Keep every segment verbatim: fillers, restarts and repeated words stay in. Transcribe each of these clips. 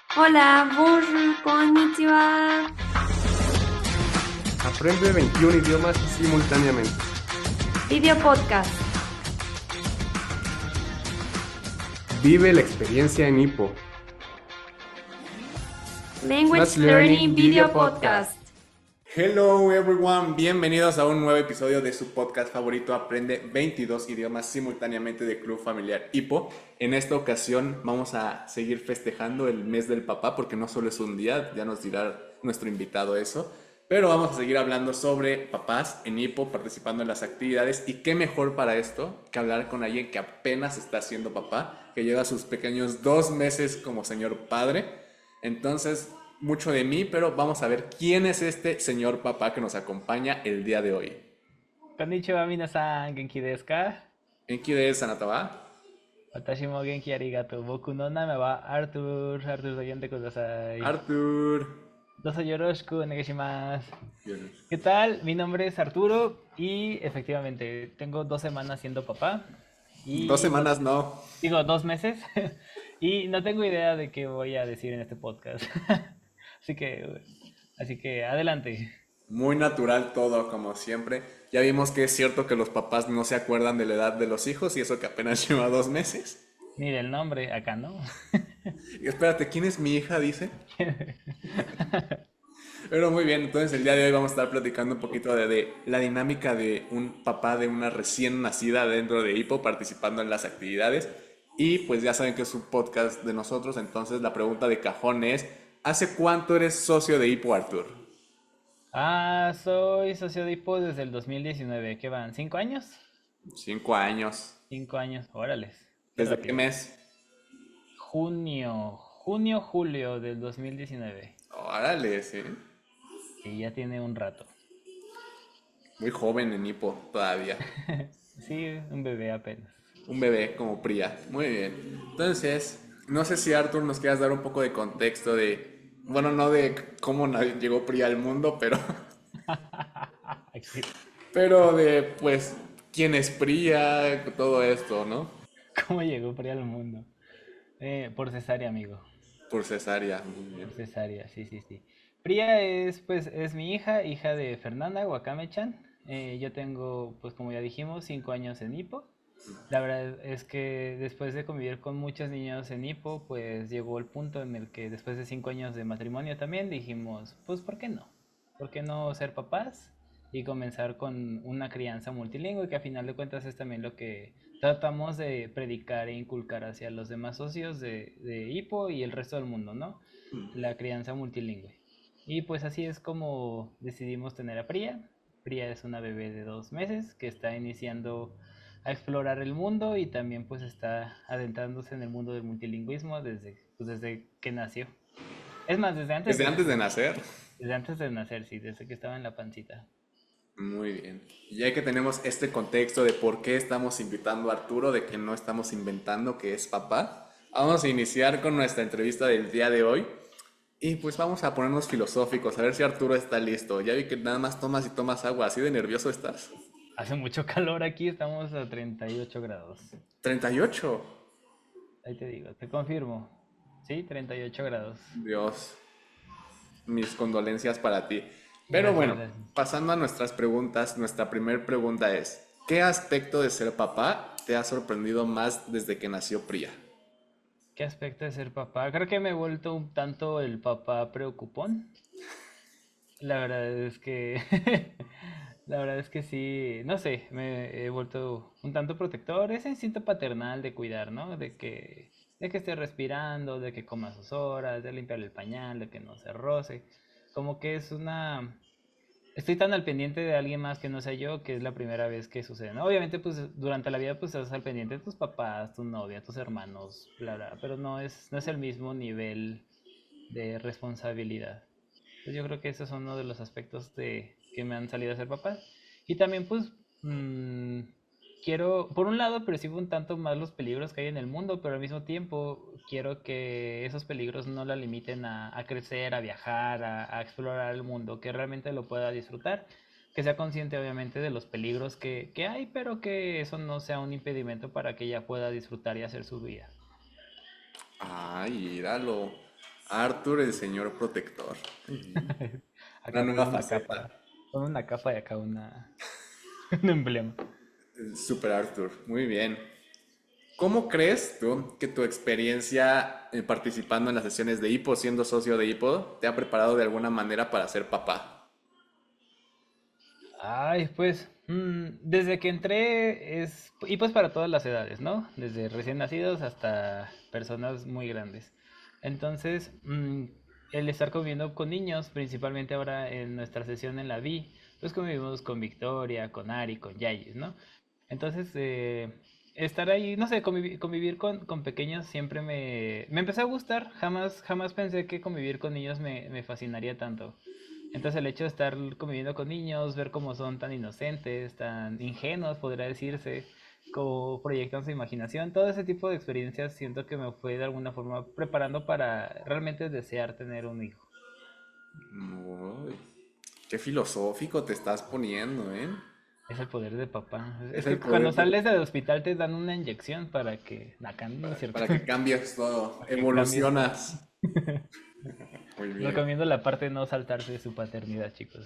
Hola, bonjour, konnichiwa. Aprende veintiún idiomas simultáneamente. Video podcast. Vive la experiencia en Hippo. Language Math Learning Learning Video Video Podcast. Podcast. Hello everyone, bienvenidos a un nuevo episodio de su podcast favorito Aprende veintidós idiomas simultáneamente de Club Familiar Hippo. En esta ocasión vamos a seguir festejando el mes del papá porque no solo es un día, ya nos dirá nuestro invitado eso, pero vamos a seguir hablando sobre papás en Hippo, participando en las actividades y qué mejor para esto que hablar con alguien que apenas está siendo papá, que lleva sus pequeños dos meses como señor padre. Entonces, mucho de mí, pero vamos a ver quién es este señor papá que nos acompaña el día de hoy. Konnichiwa minasan, genki desu ka? Enki de Sanataba. Watashi mo genki arigatou. Boku no name wa Arthur. Arthur to yonde kudasai. Arthur. Dozo yoroshiku onegaishimasu. ¿Qué tal? Mi nombre es Arturo y efectivamente tengo dos semanas siendo papá. Y Dos semanas no. Digo, dos meses. Y no tengo idea de qué voy a decir en este podcast. Así que, así que adelante. Muy natural todo, como siempre. Ya vimos que es cierto que los papás no se acuerdan de la edad de los hijos y eso que apenas lleva dos meses. Ni del nombre, acá no. Y espérate, ¿quién es mi hija? Dice. Pero muy bien, entonces el día de hoy vamos a estar platicando un poquito de, de la dinámica de un papá de una recién nacida dentro de Hippo participando en las actividades. Y pues ya saben que es un podcast de nosotros, entonces la pregunta de cajón es, ¿hace cuánto eres socio de Hippo, Arthur? Ah, soy socio de Hippo desde el dos mil diecinueve. ¿Qué van? ¿Cinco años? Cinco años. Cinco años, órales. Qué ¿Desde qué rápido. mes? Junio, junio, julio del dos mil diecinueve. Órale, sí. Y ya tiene un rato. Muy joven en Hippo todavía. Sí, un bebé apenas. Un bebé como Priya. Muy bien. Entonces, no sé si Arthur nos quieras dar un poco de contexto de, bueno, no de cómo na- llegó Priya al mundo, pero, Aquí. pero de, pues, quién es Priya, todo esto, ¿no? ¿Cómo llegó Priya al mundo? Eh, por cesárea, amigo. Por cesárea. Muy bien. Por cesárea, sí, sí, sí. Priya es, pues, es mi hija, hija de Fernanda Wakame-chan. Eh, yo tengo, pues, como ya dijimos, cinco años en Hippo. La verdad es que después de convivir con muchos niños en Hippo, pues llegó el punto en el que después de cinco años de matrimonio también dijimos, pues ¿por qué no? ¿Por qué no ser papás y comenzar con una crianza multilingüe que a final de cuentas es también lo que tratamos de predicar e inculcar hacia los demás socios de, de Hippo y el resto del mundo, ¿no? La crianza multilingüe. Y pues así es como decidimos tener a Priya. Priya es una bebé de dos meses que está iniciando a explorar el mundo y también pues está adentrándose en el mundo del multilingüismo desde, pues, desde que nació. Es más, desde antes Desde de antes de nacer. nacer. Desde antes de nacer, sí, desde que estaba en la pancita. Muy bien. Y ya que tenemos este contexto de por qué estamos invitando a Arturo, de que no estamos inventando que es papá, vamos a iniciar con nuestra entrevista del día de hoy. Y pues vamos a ponernos filosóficos, a ver si Arturo está listo. Ya vi que nada más tomas y tomas agua, ¿así de nervioso estás? Hace mucho calor aquí, estamos a treinta y ocho grados. Treinta y ocho. Ahí te digo, te confirmo. Sí, treinta y ocho grados. Dios, mis condolencias para ti. Pero Gracias, bueno, gracias. pasando a nuestras preguntas, nuestra primera pregunta es, ¿qué aspecto de ser papá te ha sorprendido más desde que nació Priya? ¿Qué aspecto de ser papá? Creo que me he vuelto un tanto el papá preocupón. La verdad es que, la verdad es que sí, no sé, me he vuelto un tanto protector, ese instinto paternal de cuidar, ¿no? De que, de que esté respirando, de que coma a sus horas, de limpiarle el pañal, de que no se roce. Como que es una, estoy tan al pendiente de alguien más que no sea yo, que es la primera vez que sucede, ¿no? Obviamente, pues durante la vida, pues estás al pendiente de tus papás, tu novia, tus hermanos, bla, bla, pero no es, no es el mismo nivel de responsabilidad. Pues yo creo que esos son uno de los aspectos de que me han salido a ser papás. Y también pues mmm, quiero, por un lado percibo un tanto más los peligros que hay en el mundo, pero al mismo tiempo quiero que esos peligros no la limiten a, a crecer, a viajar, a, a explorar el mundo, que realmente lo pueda disfrutar, que sea consciente obviamente de los peligros que, que hay, pero que eso no sea un impedimento para que ella pueda disfrutar y hacer su vida. Ay, míralo. Arthur, el señor protector. Una Acá nueva pone una faceta. capa, pone una capa y acá una, un emblema. El Super Arthur. Muy bien. ¿Cómo crees tú que tu experiencia eh, participando en las sesiones de hipo, siendo socio de hipo, te ha preparado de alguna manera para ser papá? Ay, pues, mm, desde que entré es, y pues para todas las edades, ¿no? Desde recién nacidos hasta personas muy grandes. Entonces, mm, el estar conviviendo con niños, principalmente ahora en nuestra sesión en la V I, pues convivimos con Victoria, con Ari, con Yayis, ¿no? Entonces, eh, estar ahí, no sé, convivi- convivir con, con pequeños siempre me, me empezó a gustar. Jamás, jamás pensé que convivir con niños me, me fascinaría tanto. Entonces el hecho de estar conviviendo con niños, ver cómo son tan inocentes, tan ingenuos, podría decirse, cómo proyectan su imaginación, todo ese tipo de experiencias siento que me fue de alguna forma preparando para realmente desear tener un hijo. Uy, qué filosófico te estás poniendo, ¿eh? Es el poder de papá. Es Es el que cuando poder de- sales del hospital te dan una inyección para que... Acá no es para, cierto. para que cambies todo, Para que cambies todo. evolucionas. Muy bien, Recomiendo la parte de no saltarse de su paternidad, chicos.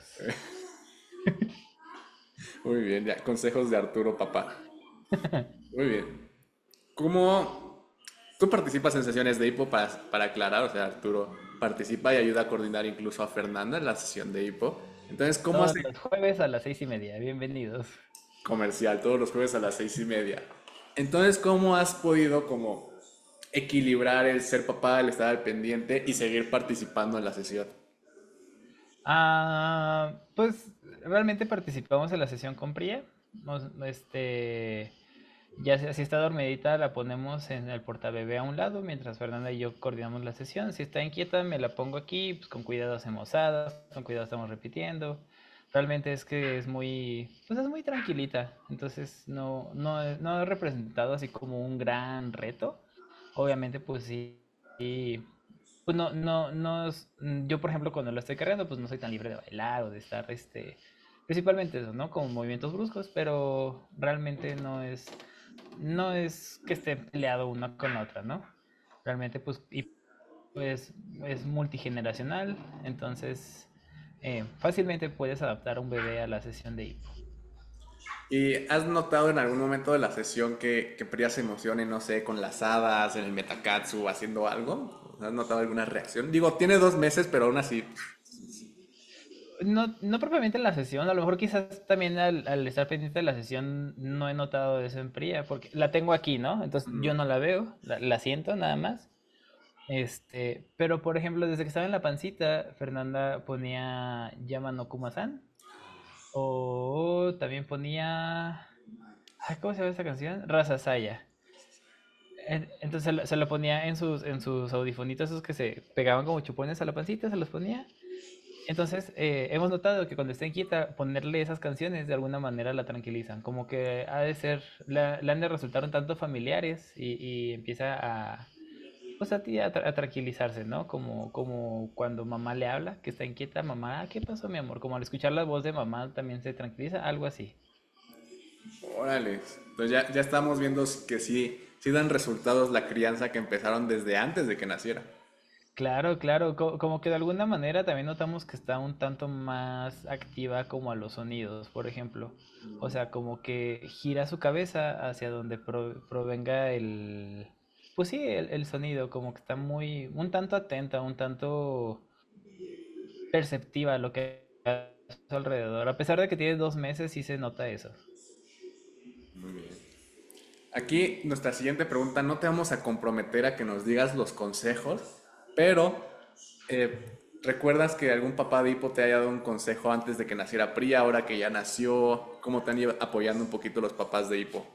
muy bien, ya, consejos de Arturo, papá. Muy bien. ¿Cómo tú participas en sesiones de hipo para, para aclarar? O sea, Arturo participa y ayuda a coordinar incluso a Fernanda en la sesión de hipo. Entonces, ¿cómo Todos hace los jueves a las seis y media. Bienvenidos. comercial todos los jueves a las seis y media? Entonces, ¿cómo has podido como equilibrar el ser papá, el estar al pendiente y seguir participando en la sesión? Ah, pues realmente participamos en la sesión con Priya. Nos- Este, ya si, si está dormidita, la ponemos en el portabebé a un lado, mientras Fernanda y yo coordinamos la sesión. Si está inquieta, me la pongo aquí, pues con cuidado hacemos hadas, con cuidado estamos repitiendo. Realmente es que es muy, pues es muy tranquilita. Entonces no, no, he- no he representado así como un gran reto. Obviamente, pues sí, sí, pues no, no, no, es- mm, yo por ejemplo cuando lo estoy cargando, pues no soy tan libre de bailar o de estar, este, principalmente eso, ¿no? Como movimientos bruscos, pero realmente no es, no es que esté peleado una con la otra, ¿no? Realmente, pues, y pues es multigeneracional, entonces eh, fácilmente puedes adaptar a un bebé a la sesión de hipo. ¿Y has notado en algún momento de la sesión que, que Priya se emocione, no sé, con las hadas, en el Metakatsu, haciendo algo? ¿Has notado alguna reacción? Digo, tiene dos meses, pero aún así. No, no propiamente en la sesión, a lo mejor quizás también al, al estar pendiente de la sesión no he notado eso en Priya, porque la tengo aquí, ¿no? Entonces yo no la veo, la, la siento nada más. Este, pero por ejemplo, desde que estaba en la pancita, Fernanda ponía Yama no Kuma-san, o también ponía, ay, ¿cómo se llama esta canción? Raza Saya. En- Entonces se lo, se lo ponía en sus, en sus audifonitos esos que se pegaban como chupones a la pancita, se los ponía. Entonces, eh, hemos notado que cuando está inquieta, ponerle esas canciones de alguna manera la tranquilizan. Como que ha de ser, le, le han de resultar un tanto familiares y, y empieza a, pues a, ti a, tra- a tranquilizarse, ¿no? Como, como cuando mamá le habla, que está inquieta, mamá, ¿qué pasó, mi amor? Como al escuchar la voz de mamá también se tranquiliza, algo así. Órale. Entonces ya, ya estamos viendo que sí, sí dan resultados la crianza que empezaron desde antes de que naciera. Claro, claro, co- como que de alguna manera también notamos que está un tanto más activa como a los sonidos, por ejemplo. O sea, como que gira su cabeza hacia donde pro- provenga el, pues sí, el, el sonido, como que está muy, un tanto atenta, un tanto perceptiva a lo que hay a su alrededor. A pesar de que tiene dos meses, sí se nota eso. Aquí nuestra siguiente pregunta, no te vamos a comprometer a que nos digas los consejos, pero eh, ¿recuerdas que algún papá de hipo te haya dado un consejo antes de que naciera Priya, ahora que ya nació? ¿Cómo te han ido apoyando un poquito los papás de hipo?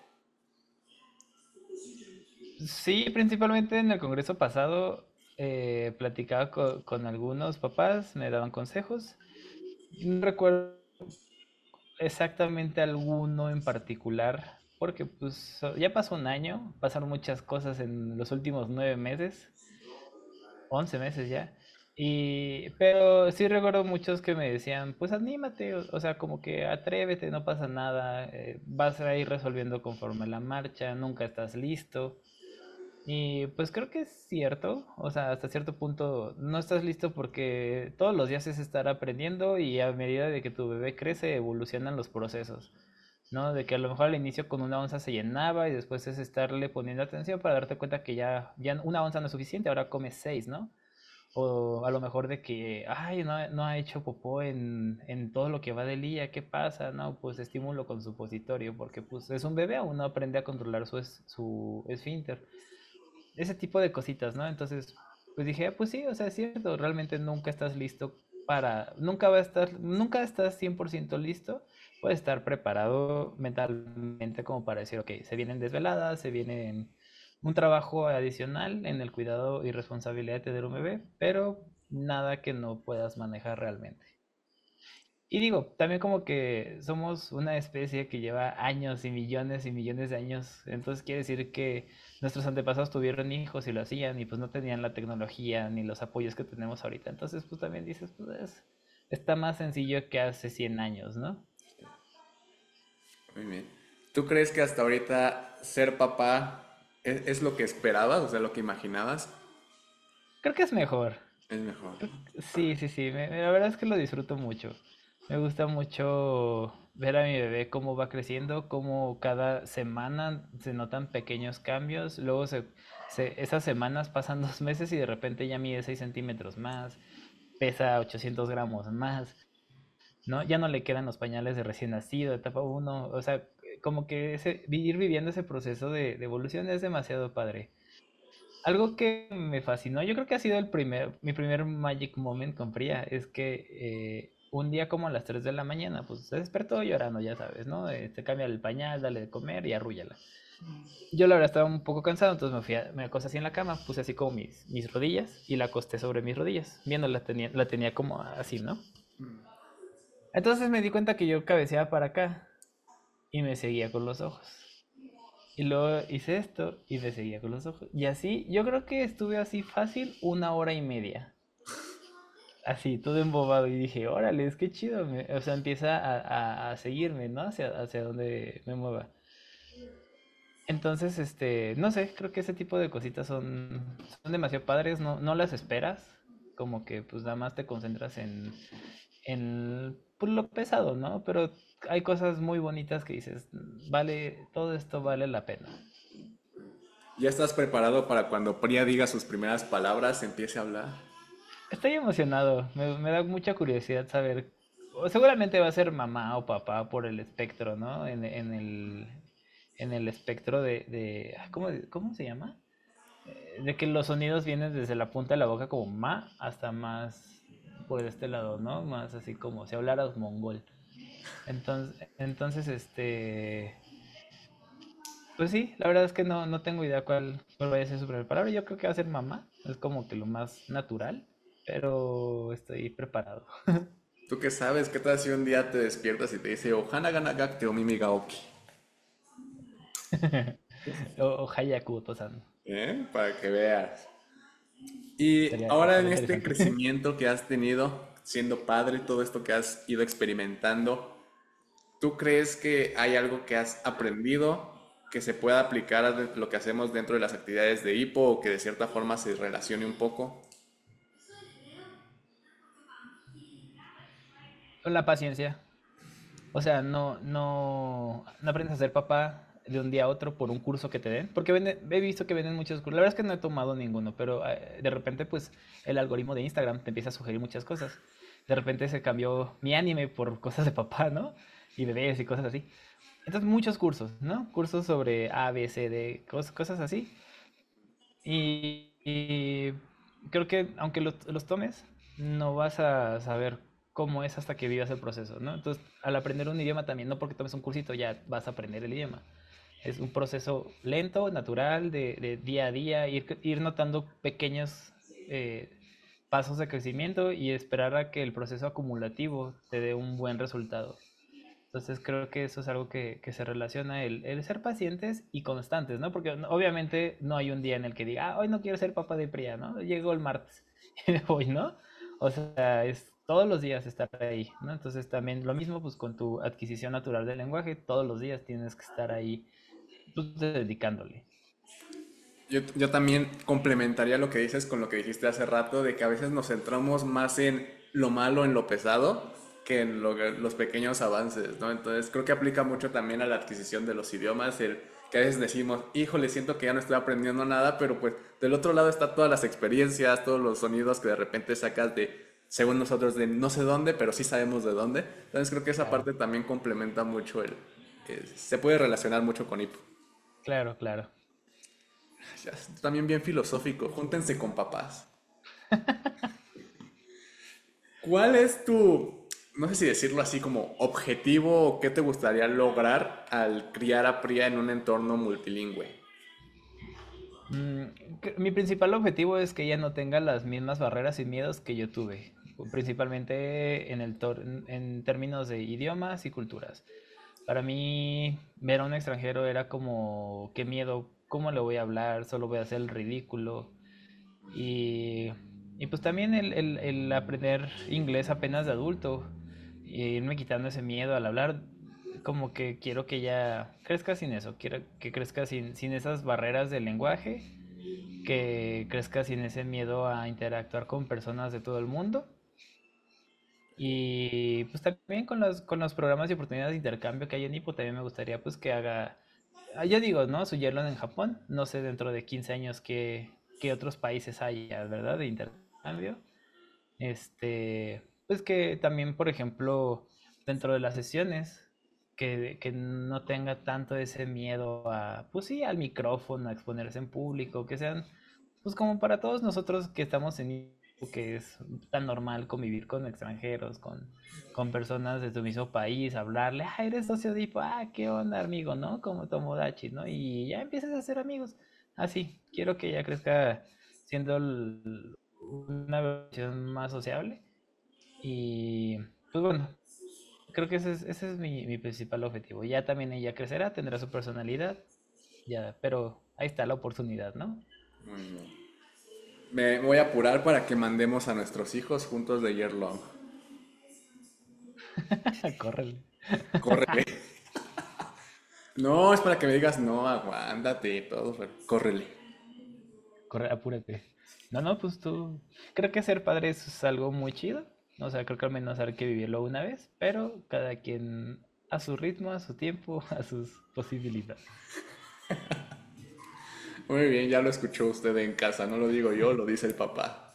Sí, principalmente en el congreso pasado eh, platicaba co- con algunos papás, me daban consejos. No recuerdo exactamente alguno en particular, porque pues so- ya pasó un año, pasaron muchas cosas en los últimos nueve meses, once meses ya. Y, pero sí recuerdo muchos que me decían, pues anímate, o, o sea, como que atrévete, no pasa nada, eh, vas a ir resolviendo conforme la marcha, nunca estás listo. Y pues creo que es cierto, o sea, hasta cierto punto no estás listo porque todos los días es estar aprendiendo y a medida de que tu bebé crece evolucionan los procesos, ¿no? De que a lo mejor al inicio con una onza se llenaba y después es estarle poniendo atención para darte cuenta que ya, ya una onza no es suficiente, ahora comes seis, ¿no? O a lo mejor de que, ay, no, ha- no ha hecho popó en, en todo lo que va del día, ¿qué pasa? No, pues estímulo con supositorio, porque pues es un bebé, aún no aprende a controlar su, es- su esfínter. Ese tipo de cositas, ¿no? Entonces, pues dije, "Ah, pues sí, o sea, es cierto, realmente nunca estás listo para, nunca va a estar, nunca estás cien por ciento listo, puedes estar preparado mentalmente como para decir, ok, se vienen desveladas, se vienen un trabajo adicional en el cuidado y responsabilidad de tener un bebé, pero nada que no puedas manejar realmente. Y digo, también como que somos una especie que lleva años y millones y millones de años, entonces quiere decir que nuestros antepasados tuvieron hijos y lo hacían y pues no tenían la tecnología ni los apoyos que tenemos ahorita. Entonces pues también dices, pues es- está más sencillo que hace cien años, ¿no? Muy bien. ¿Tú crees que hasta ahorita ser papá es, es lo que esperabas, o sea, lo que imaginabas? Creo que es mejor. Es mejor. Sí, sí, sí, me- me- la verdad es que lo disfruto mucho. Me gusta mucho ver a mi bebé cómo va creciendo, cómo cada semana se notan pequeños cambios. Luego se, se- esas semanas pasan dos meses y de repente ya mide seis centímetros más, pesa ochocientos gramos más, ¿no? Ya no le quedan los pañales de recién nacido, etapa uno. O sea, como que ese, ir viviendo ese proceso de, de evolución es demasiado padre. Algo que me fascinó, yo creo que ha sido el primer, mi primer magic moment con Fría, es que eh, un día como a las tres de la mañana, pues se despertó llorando, ya sabes, ¿no? Eh, se cambia el pañal, dale de comer y arrúllala. Yo la verdad estaba un poco cansado, entonces me fui a- me acosté así en la cama, puse así como mis, mis rodillas y la acosté sobre mis rodillas, viéndola, tenía, la tenía como así, ¿no? Entonces me di cuenta que yo cabeceaba para acá y me seguía con los ojos. Y luego hice esto y me seguía con los ojos. Y así, yo creo que estuve así fácil una hora y media. Así, todo embobado. Y dije, órale, es que chido. me- O sea, empieza a, a- a seguirme, ¿no? Hacia, hacia donde me mueva. Entonces, este, no sé, creo que ese tipo de cositas son, son demasiado padres. No, no las esperas. Como que pues nada más te concentras en, en pues, lo pesado, ¿no? Pero hay cosas muy bonitas que dices, vale, todo esto vale la pena. ¿Ya estás preparado para cuando Priya diga sus primeras palabras, empiece a hablar? Estoy emocionado, me, me da mucha curiosidad saber, o seguramente va a ser mamá o papá por el espectro, ¿no? En, en el, en el espectro de, de ah, ¿cómo, cómo se llama? Eh, De que los sonidos vienen desde la punta de la boca como ma hasta más por este lado, ¿no? Más así como si hablaras mongol. Entonces, entonces este, pues sí, la verdad es que no, no tengo idea cuál, cuál vaya a ser su primera palabra. Yo creo que va a ser mamá, es como que lo más natural, pero estoy preparado. ¿Tú qué sabes? ¿Qué tal si un día te despiertas y te dice Ohana gana gakte o mimi gaoki? O, o Hayaku Otosan. ¿Eh? Para que veas. Y Estaría, ahora en estaría este interesante. crecimiento que has tenido, siendo padre, todo esto que has ido experimentando, ¿tú crees que hay algo que has aprendido que se pueda aplicar a de- lo que hacemos dentro de las actividades de hipo o que de cierta forma se relacione un poco? Con la paciencia. O sea, no, no, no aprendes a ser papá de un día a otro por un curso que te den. Porque vende- he visto que venden muchos cursos. La verdad es que no he tomado ninguno, pero eh, de repente, pues, el algoritmo de Instagram te empieza a sugerir muchas cosas. De repente se cambió mi anime por cosas de papá, ¿no? Y bebés y cosas así. Entonces, muchos cursos, ¿no? Cursos sobre A, B, C, D, cos- cosas así. Y, y creo que aunque los, los tomes, no vas a saber cómo es hasta que vivas el proceso, ¿no? Entonces, al aprender un idioma también, no porque tomes un cursito ya vas a aprender el idioma. Es un proceso lento, natural, de, de día a día, ir, ir notando pequeños eh, pasos de crecimiento y esperar a que el proceso acumulativo te dé un buen resultado. Entonces creo que eso es algo que, que se relaciona el, el ser pacientes y constantes, ¿no? Porque no- obviamente no hay un día en el que diga, ah, hoy no quiero ser papá de Priya, ¿no? Llego el martes y me voy, ¿no? O sea, es todos los días estar ahí, ¿no? Entonces también lo mismo pues con tu adquisición natural del lenguaje, todos los días tienes que estar ahí pues, dedicándole. Yo, yo también complementaría lo que dices con lo que dijiste hace rato, de que a veces nos centramos más en lo malo, en lo pesado, que en lo que- los pequeños avances, ¿no? Entonces creo que aplica mucho también a la adquisición de los idiomas, el que a veces decimos, híjole, siento que ya no estoy aprendiendo nada, pero pues del otro lado está todas las experiencias, todos los sonidos que de repente sacas de, según nosotros, de no sé dónde, pero sí sabemos de dónde. Entonces creo que esa Claro, parte también complementa mucho el, eh, se puede relacionar mucho con hipo. claro, claro. Ya, también bien filosófico, júntense con papás. ¿Cuál es tu, no sé si decirlo así, como objetivo o qué te gustaría lograr al criar a Priya en un entorno multilingüe? Mm, que- mi principal objetivo es que ella no tenga las mismas barreras y miedos que yo tuve, principalmente en el tor- en en términos de idiomas y culturas. Para mí, ver a un extranjero era como, qué miedo, ¿cómo le voy a hablar? Solo voy a hacer el ridículo. Y, y pues también el, el- el aprender inglés apenas de adulto, y irme quitando ese miedo al hablar, como que quiero que ella crezca sin eso, quiero que crezca sin, sin esas barreras del lenguaje, que crezca sin ese miedo a interactuar con personas de todo el mundo. Y pues también con los, con los programas y oportunidades de intercambio que hay en Ipo, también me gustaría pues que haga, ah, yo digo, ¿no? Su Yearling en Japón, no sé dentro de quince años qué, qué otros países hay, ¿verdad? De intercambio. Este, pues que también, por ejemplo, dentro de las sesiones, que, que no tenga tanto ese miedo a, pues sí, al micrófono, a exponerse en público, que sean, pues como para todos nosotros que estamos en Ipo, que es tan normal convivir con extranjeros, con, con personas de tu mismo país, hablarle, ah, eres socio de Ipo, ah, qué onda, amigo, ¿no? Como Tomodachi, ¿no? Y ya empiezas a ser amigos. Así, quiero que ella crezca siendo el- una versión más sociable. Y pues bueno, creo que ese es, ese es mi, mi principal objetivo. Ya también ella crecerá, tendrá su personalidad, ya, pero ahí está la oportunidad, ¿no? Muy bien. Me voy a apurar para que mandemos a nuestros hijos juntos de year long. Córrele. Córrele. No, es para que me digas, no, aguántate y todo, pero córrele. Corre, apúrate. No, no, pues tú. Creo que ser padre es algo muy chido. O sea, creo que al menos hay que vivirlo una vez, pero cada quien a su ritmo, a su tiempo, a sus posibilidades. Muy bien, ya lo escuchó usted en casa, no lo digo yo, lo dice el papá.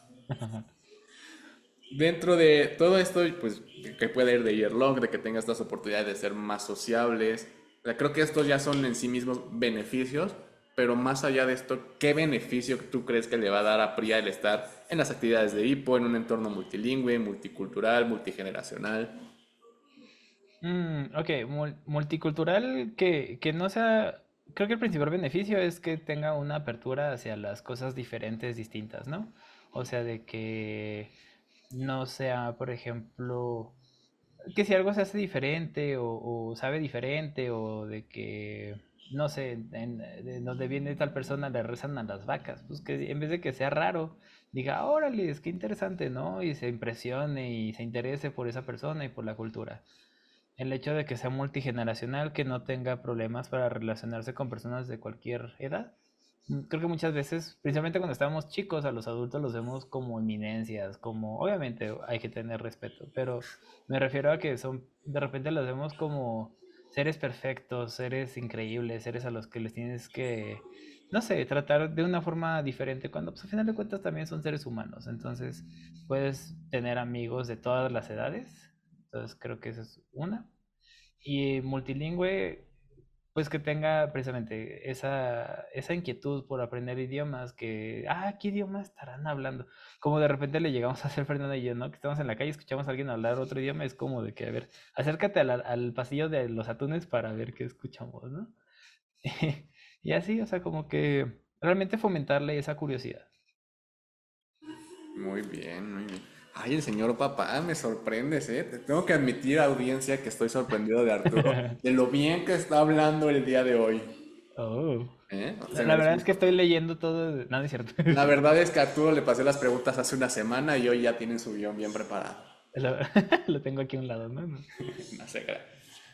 Dentro de todo esto, pues que puede ir de year long, de que tenga estas oportunidades de ser más sociables, o sea, creo que estos ya son en sí mismos beneficios, pero más allá de esto, ¿qué beneficio tú crees que le va a dar a Priya el estar en las actividades de Hipo, en un entorno multilingüe, multicultural, multigeneracional? Mm, ok, mul- multicultural que, que no sea, creo que el principal beneficio es que tenga una apertura hacia las cosas diferentes, distintas, ¿no? O sea, de que no sea, por ejemplo, que si algo se hace diferente o, o sabe diferente o de que, no sé, en, de donde viene tal persona le rezan a las vacas, pues que en vez de que sea raro, diga, órale, es que interesante, ¿no? Y se impresione y se interese por esa persona y por la cultura. El hecho de que sea multigeneracional, que no tenga problemas para relacionarse con personas de cualquier edad. Mm, Creo que muchas veces, principalmente cuando estamos chicos, a los adultos los vemos como eminencias, como, obviamente hay que tener respeto, pero me refiero a que son, de repente los vemos como seres perfectos, seres increíbles, seres a los que les tienes que, no sé, tratar de una forma diferente, cuando pues, al final de cuentas también son seres humanos. Entonces, puedes tener amigos de todas las edades. Entonces, creo que esa es una. Y multilingüe, pues que tenga precisamente esa, esa inquietud por aprender idiomas, que, ah, ¿qué idioma estarán hablando? Como de repente le llegamos a hacer Fernanda y yo, ¿no? Que estamos en la calle, escuchamos a alguien hablar otro idioma, es como de que, a ver, acércate al, al pasillo de los atunes para ver qué escuchamos, ¿no? Y así, o sea, como que realmente fomentarle esa curiosidad. Muy bien, muy bien. Ay, el señor papá, me sorprendes, ¿eh? Te tengo que admitir, audiencia, que estoy sorprendido de Arturo, de lo bien que está hablando el día de hoy. Oh. ¿Eh? La, Se la merece verdad un es que estoy aplauso. llegando todo, de- no, no es cierto. La verdad es que a Arturo le pasé las preguntas hace una semana y hoy ya tiene su guión bien preparado. Lo, lo tengo aquí a un lado, ¿no? No. No se crea.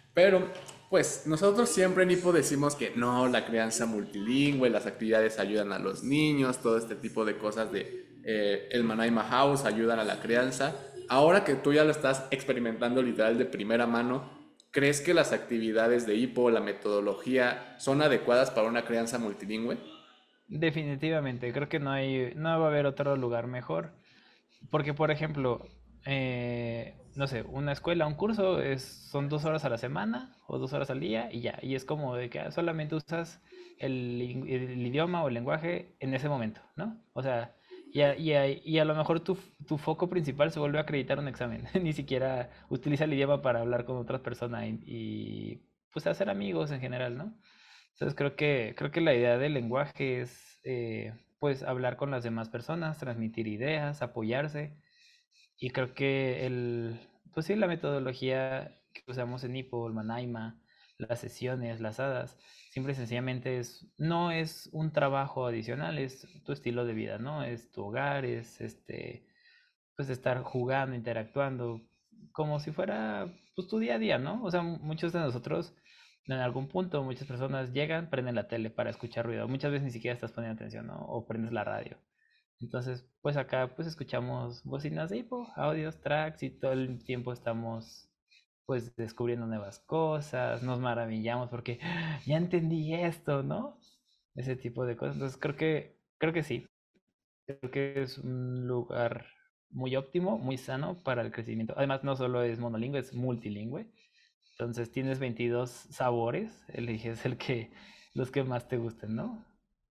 Pero, pues, nosotros siempre en Hipo decimos que no, la crianza multilingüe, las actividades ayudan a los niños, todo este tipo de cosas de eh, el Manaima House ayudan a la crianza. Ahora que tú ya lo estás experimentando literal de primera mano, ¿crees que las actividades de Hipo, la metodología, son adecuadas para una crianza multilingüe? Definitivamente, creo que no hay, no va a haber otro lugar mejor. Porque, por ejemplo, eh, no sé, una escuela, un curso es, son dos horas a la semana o dos horas al día y ya. Y es como de que solamente usas el, in- el idioma o el lenguaje en ese momento, ¿no? O sea, y a, y a- y a lo mejor tu, tu foco principal se vuelve a acreditar un examen. Ni siquiera utiliza el idioma para hablar con otras personas y, y, pues hacer amigos en general, ¿no? Entonces creo que, creo que la idea del lenguaje es eh, pues hablar con las demás personas, transmitir ideas, apoyarse. Y creo que el, pues sí, la metodología que usamos en Hippo, el Manaima, las sesiones, las hadas, simple y sencillamente es, no es un trabajo adicional, es tu estilo de vida, ¿no? Es tu hogar, es este, pues estar jugando, interactuando, como si fuera pues tu día a día, ¿no? O sea, muchos de nosotros en algún punto, muchas personas llegan, prenden la tele para escuchar ruido, muchas veces ni siquiera estás poniendo atención, ¿no? O prendes la radio. Entonces, pues acá pues escuchamos bocinas de hipo, audios, tracks y todo el tiempo estamos pues descubriendo nuevas cosas, nos maravillamos porque "Ah, ya entendí esto, ¿no? Ese tipo de cosas. Entonces creo que creo que sí, creo que es un lugar muy óptimo, muy sano para el crecimiento. Además, no solo es monolingüe, es multilingüe. Entonces tienes veintidós sabores, eliges el que los que más te gusten, ¿no?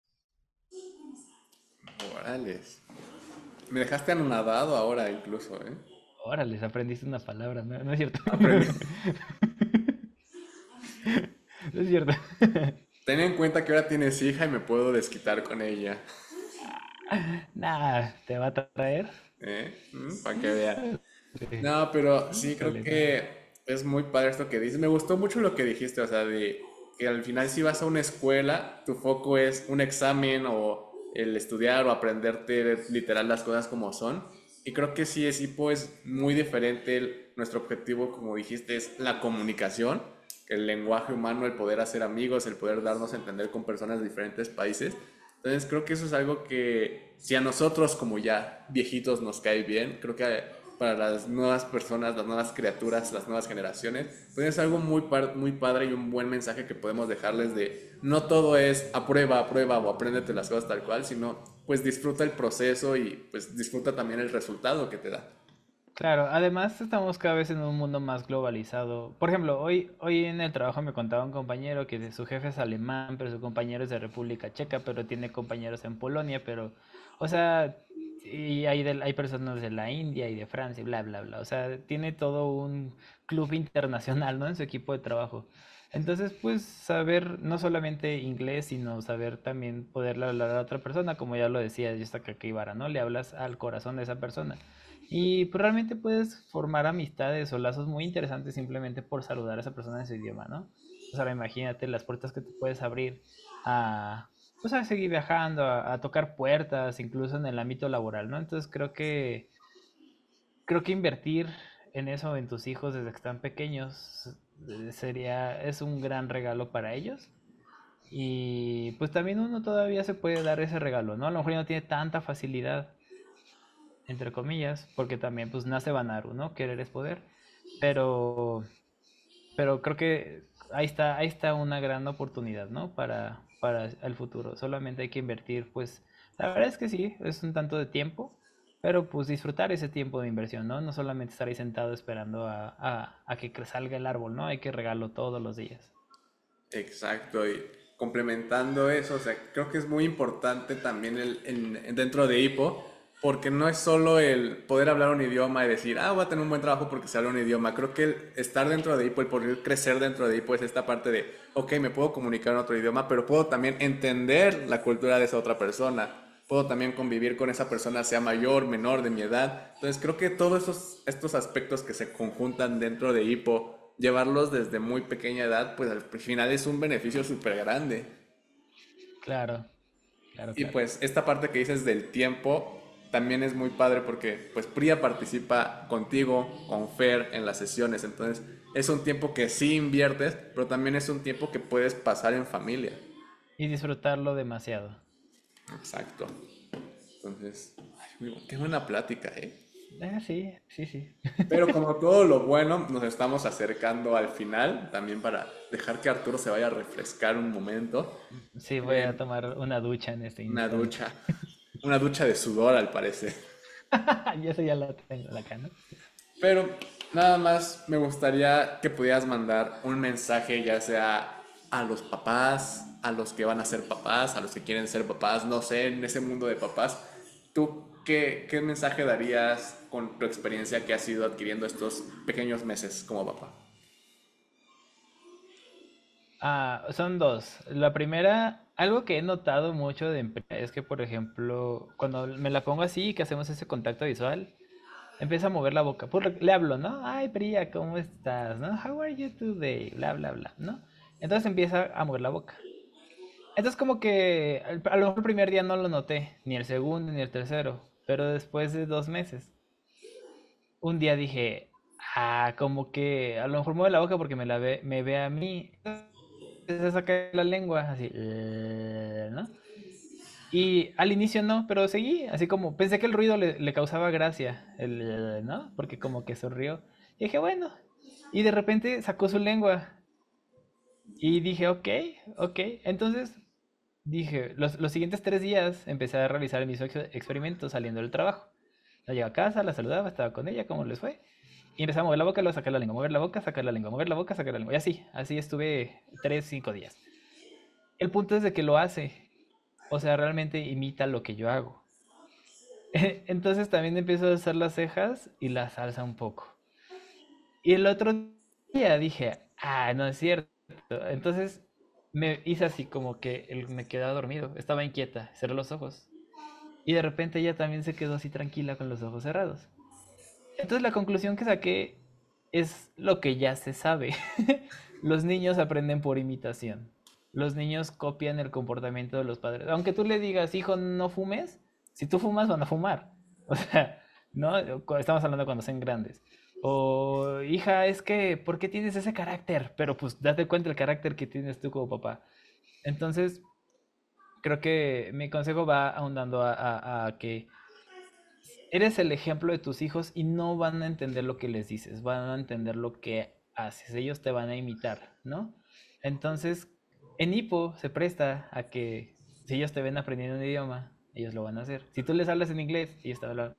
Órales. Me dejaste anonadado ahora incluso, ¿eh? Órale, aprendiste una palabra, no, no es cierto. Aprendí. No es cierto. Ten en cuenta que ahora tienes hija y me puedo desquitar con ella, Nah, te va a traer. ¿eh? Para que vea. Sí. No, pero sí creo Híjole, no. que es muy padre esto que dices. Me gustó mucho lo que dijiste, o sea, de que al final si vas a una escuela, tu foco es un examen o el estudiar o aprenderte literal las cosas como son. Y creo que sí es hipo es muy diferente. el- nuestro objetivo, como dijiste, es la comunicación, el lenguaje humano, el poder hacer amigos, el poder darnos a entender con personas de diferentes países. Entonces creo que eso es algo que si a nosotros como ya viejitos nos cae bien, creo que para las nuevas personas, las nuevas criaturas, las nuevas generaciones, pues es algo muy, par- muy padre y un buen mensaje que podemos dejarles de no todo es aprueba, aprueba o apréndete las cosas tal cual, sino pues disfruta el proceso y pues disfruta también el resultado que te da. Claro, además estamos cada vez en un mundo más globalizado. Por ejemplo, hoy, hoy en el trabajo me contaba un compañero que de- su jefe es alemán, pero su compañero es de República Checa, pero tiene compañeros en Polonia, pero, o sea, y hay, del- hay personas de la India y de Francia y bla, bla, bla. O sea, tiene todo un club internacional, ¿no? En su equipo de trabajo. Entonces, pues, saber no solamente inglés, sino saber también poderle hablar a otra persona, como ya lo decía Yostaka Ibara, ¿no? Le hablas al corazón de esa persona. Y pues realmente puedes formar amistades o lazos muy interesantes simplemente por saludar a esa persona en su idioma, ¿no? O sea, ahora imagínate las puertas que te puedes abrir a, pues a seguir viajando, a, a tocar puertas, incluso en el ámbito laboral, ¿no? Entonces creo que, creo que invertir en eso en tus hijos desde que están pequeños eh, sería, es un gran regalo para ellos. Y pues también uno todavía se puede dar ese regalo, ¿no? A lo mejor ya no tiene tanta facilidad entre comillas, porque también pues nace Banaru, ¿no? Querer es poder, pero, pero creo que ahí está, ahí está una gran oportunidad, ¿no? Para, para el futuro. Solamente hay que invertir, pues, la verdad es que sí, es un tanto de tiempo, pero pues disfrutar ese tiempo de inversión, ¿no? No solamente estar ahí sentado esperando a, a, a que salga el árbol, ¿no? Hay que regarlo todos los días. Exacto, y complementando eso, o sea, creo que es muy importante también el, en- en- dentro de Hipo, porque no es solo el poder hablar un idioma y decir, ah, voy a tener un buen trabajo porque se habla un idioma. Creo que el estar dentro de Hipo, el poder crecer dentro de Hipo es esta parte de, ok, me puedo comunicar en otro idioma, pero puedo también entender la cultura de esa otra persona. Puedo también convivir con esa persona, sea mayor, menor, de mi edad. Entonces creo que todos esos, estos aspectos que se conjuntan dentro de Hipo, llevarlos desde muy pequeña edad, pues al final es un beneficio súper grande. Claro, claro, Y claro. pues esta parte que dices del tiempo, también es muy padre porque pues Priya participa contigo, con Fer en las sesiones, entonces es un tiempo que sí inviertes, pero también es un tiempo que puedes pasar en familia. Y disfrutarlo demasiado. Exacto. Entonces, ay, muy bu- qué buena plática, ¿eh? Ah, sí, sí, sí. Pero como todo lo bueno, nos estamos acercando al final, también para dejar que Arturo se vaya a refrescar un momento. Sí, voy a Eh, tomar una ducha en este una instante. ducha, una ducha de sudor al parecer. Y eso ya la tengo acá, ¿no? Pero nada más me gustaría que pudieras mandar un mensaje, ya sea a los papás, a los que van a ser papás, a los que quieren ser papás, no sé, en ese mundo de papás. ¿Tú qué, qué mensaje darías con tu experiencia que has ido adquiriendo estos pequeños meses como papá? Ah, son dos. La primera, algo que he notado mucho de empresa es que, por ejemplo, cuando me la pongo así, que hacemos ese contacto visual, empieza a mover la boca. Pues le hablo, ¿no? Ay, Priya, ¿cómo estás? ¿No? How are you today? Bla, bla, bla, ¿no? Entonces empieza a mover la boca. Entonces como que al- a lo mejor el primer día no lo noté, ni el segundo, ni el tercero, pero después de dos meses, un día dije, ah, como que a lo mejor mueve la boca porque me la ve, me ve a mí. Empecé a sacar la lengua, así, "Eh", ¿no? Y al inicio no, pero seguí, así como pensé que el ruido le, le causaba gracia, el, "Eh", ¿no? Porque como que sonrió. Y dije, bueno. Y de repente sacó su lengua. Y dije, ok, ok. Entonces dije, los, los siguientes tres días empecé a realizar mis ex- experimentos saliendo del trabajo. No llego a casa, la saludaba, estaba con ella, ¿cómo les fue? Y empecé a mover la boca, luego sacar la lengua, mover la boca, sacar la lengua, mover la boca, sacar la lengua. Y así, así estuve tres, cinco días. El punto es de que lo hace. O sea, realmente imita lo que yo hago. Entonces también empiezo a hacer las cejas y la salsa un poco. Y el otro día dije, ah, no es cierto. Entonces me hice así como que él me quedaba dormido. Estaba inquieta, cerré los ojos. Y de repente ella también se quedó así tranquila con los ojos cerrados. Entonces la conclusión que saqué es lo que ya se sabe. Los niños aprenden por imitación. Los niños copian el comportamiento de los padres. Aunque tú le digas, hijo, no fumes, si tú fumas, van a fumar. O sea, ¿no? Estamos hablando cuando sean grandes. O, hija, es que, ¿por qué tienes ese carácter? Pero pues date cuenta el carácter que tienes tú como papá. Entonces, creo que mi consejo va ahondando a, a- a que eres el ejemplo de tus hijos y no van a entender lo que les dices, van a entender lo que haces, ellos te van a imitar, ¿no? Entonces, en Hipo se presta a que si ellos te ven aprendiendo un idioma, ellos lo van a hacer. Si tú les hablas en inglés, ellos te hablan,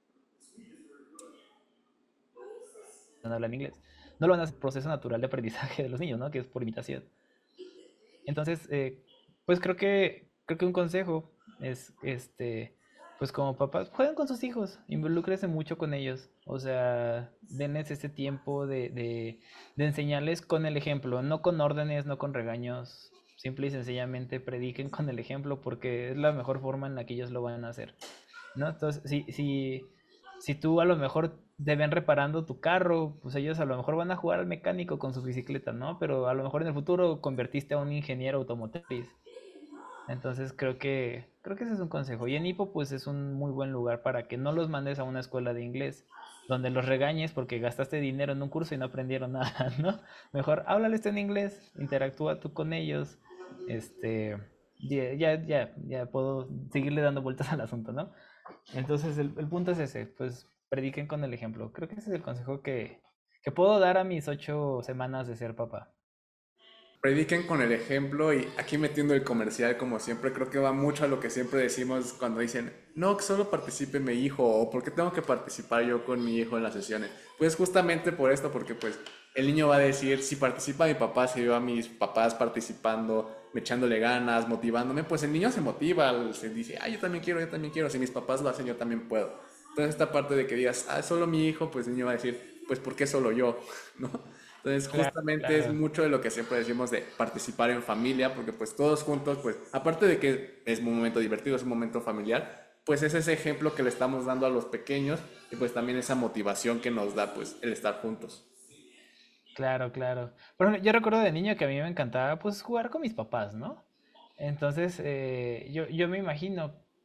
hablan inglés. No lo van a hacer, proceso natural de aprendizaje de los niños, ¿no? Que es por imitación. Entonces, eh, pues creo que, creo que un consejo es, este, pues como papás, jueguen con sus hijos, involúcrense mucho con ellos, o sea, denles ese tiempo de, de, de enseñarles con el ejemplo, no con órdenes, no con regaños, simple y sencillamente prediquen con el ejemplo porque es la mejor forma en la que ellos lo van a hacer. ¿No? Entonces, si, si, si tú a lo mejor te ven reparando tu carro, pues ellos a lo mejor van a jugar al mecánico con su bicicleta, ¿no? Pero a lo mejor en el futuro convertiste a un ingeniero automotriz. Entonces creo que creo que ese es un consejo. Y en Hipo pues es un muy buen lugar para que no los mandes a una escuela de inglés donde los regañes porque gastaste dinero en un curso y no aprendieron nada, ¿no? Mejor háblales en inglés, interactúa tú con ellos. Este, ya, ya, ya, ya puedo seguirle dando vueltas al asunto, ¿no? Entonces el, el punto es ese, pues prediquen con el ejemplo. Creo que ese es el consejo que, que puedo dar a mis ocho semanas de ser papá. Prediquen con el ejemplo y aquí metiendo el comercial como siempre, creo que va mucho a lo que siempre decimos cuando dicen, no, que solo participe mi hijo o ¿por qué tengo que participar yo con mi hijo en las sesiones? Pues justamente por esto, porque pues el niño va a decir, si participa mi papá, si veo a mis papás participando, me echándole ganas, motivándome, pues el niño se motiva, se dice, ah, yo también quiero, yo también quiero, si mis papás lo hacen, yo también puedo. Entonces esta parte de que digas, ah, solo mi hijo, pues el niño va a decir, pues ¿por qué solo yo? ¿No? Entonces, Claro, justamente es claro. mucho de lo que siempre decimos de participar en familia, porque pues todos juntos, pues aparte de que es un momento divertido, es un momento familiar, pues es ese ejemplo que le estamos dando a los pequeños y pues también esa motivación que nos da pues el estar juntos. Claro, claro. Por ejemplo, yo recuerdo de niño que a mí me encantaba pues jugar con mis papás, ¿no? Entonces, eh, yo, yo me imagino.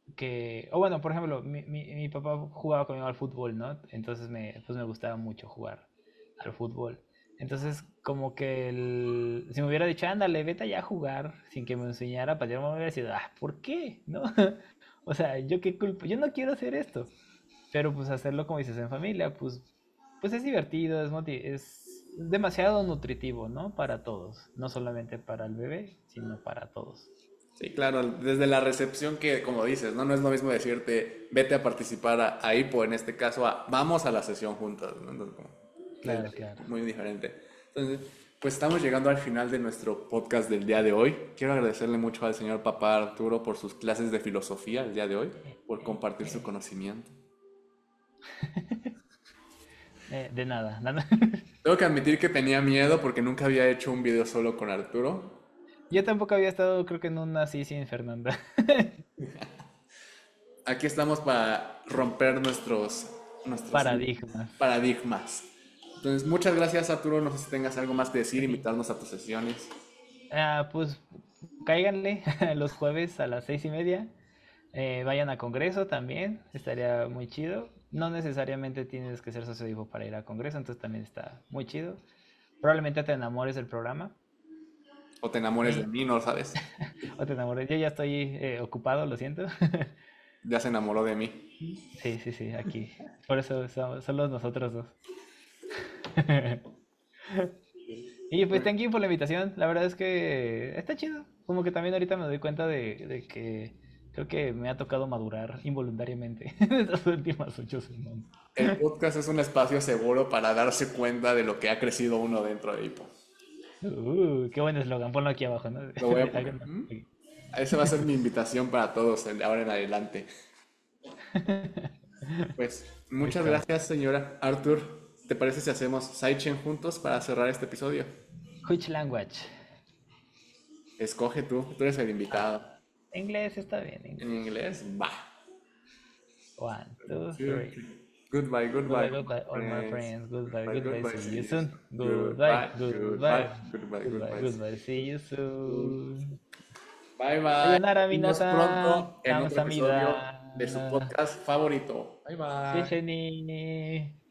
que, o bueno, por ejemplo, mi, mi, mi papá jugaba conmigo al fútbol, ¿no? Entonces me, pues me gustaba mucho jugar al fútbol. Entonces, como que el, si me hubiera dicho, ándale, vete allá a jugar, sin que me enseñara a patear, me hubiera sido, ah, ¿por qué? ¿No? O sea, yo qué culpa, yo no quiero hacer esto. Pero pues hacerlo como dices en familia, pues, pues es divertido, es, moti- es demasiado nutritivo, ¿no? Para todos, no solamente para el bebé, sino para todos. Sí, claro, desde la recepción que, como dices, ¿no? No es lo mismo decirte, vete a participar a, a Hipo, en este caso, a vamos a la sesión juntas, ¿no? Entonces, como, es Claro, claro. muy diferente. Entonces, pues estamos llegando al final de nuestro podcast del día de hoy. Quiero agradecerle mucho al señor papá Arturo por sus clases de filosofía el día de hoy, Eh, por eh, compartir su eh, conocimiento. eh, de nada, nada. Tengo que admitir que tenía miedo porque nunca había hecho un video solo con Arturo. Yo tampoco había estado, creo que en una así sin Fernanda. Aquí estamos para romper nuestros, nuestros Paradigmas. paradigmas. Entonces, muchas gracias, Arturo. No sé si tengas algo más que decir, Sí. invitarnos a tus sesiones. Ah, pues cáiganle los jueves a las seis y media. Eh, vayan a Congreso también, estaría muy chido. No necesariamente tienes que ser socio de Ivo para ir a Congreso, entonces también está muy chido. Probablemente te enamores del programa. O te enamores de Y, mí, ¿no lo sabes? o te enamores. Yo ya estoy eh, ocupado, lo siento. Ya se enamoró de mí. Sí, sí, sí, aquí. Por eso somos, somos nosotros dos. Y pues thank you por la invitación. La verdad es que está chido. Como que también ahorita me doy cuenta de, de que creo que me ha tocado madurar involuntariamente en estas últimas ocho semanas. El podcast es un espacio seguro para darse cuenta de lo que ha crecido uno dentro de Hipo. Uh, qué buen eslogan. Ponlo aquí abajo, ¿no? Lo voy a poner. Háganlo ¿Mm? aquí. Esa va a ser mi invitación para todos de ahora en adelante. Pues Ahí muchas está. gracias, señora Arthur. ¿Te parece si hacemos sidechain juntos para cerrar este episodio? Which language? Escoge tú, tú eres el Ah, invitado. inglés está bien. En Inglés. inglés, va. One, two, Two, three. three. Goodbye, goodbye, Goodbye, goodbye, all my friends. friends. Goodbye, Goodbye, goodbye. goodbye, See see you you soon. soon. Goodbye, Goodbye, goodbye, goodbye. goodbye, Goodbye, goodbye. See goodbye. See you you. soon. Bye, bye. Sayonara, Nos vemos minasan. pronto en otro episodio de su Kamsahamnida. podcast favorito. Bye, bye. Shisheni.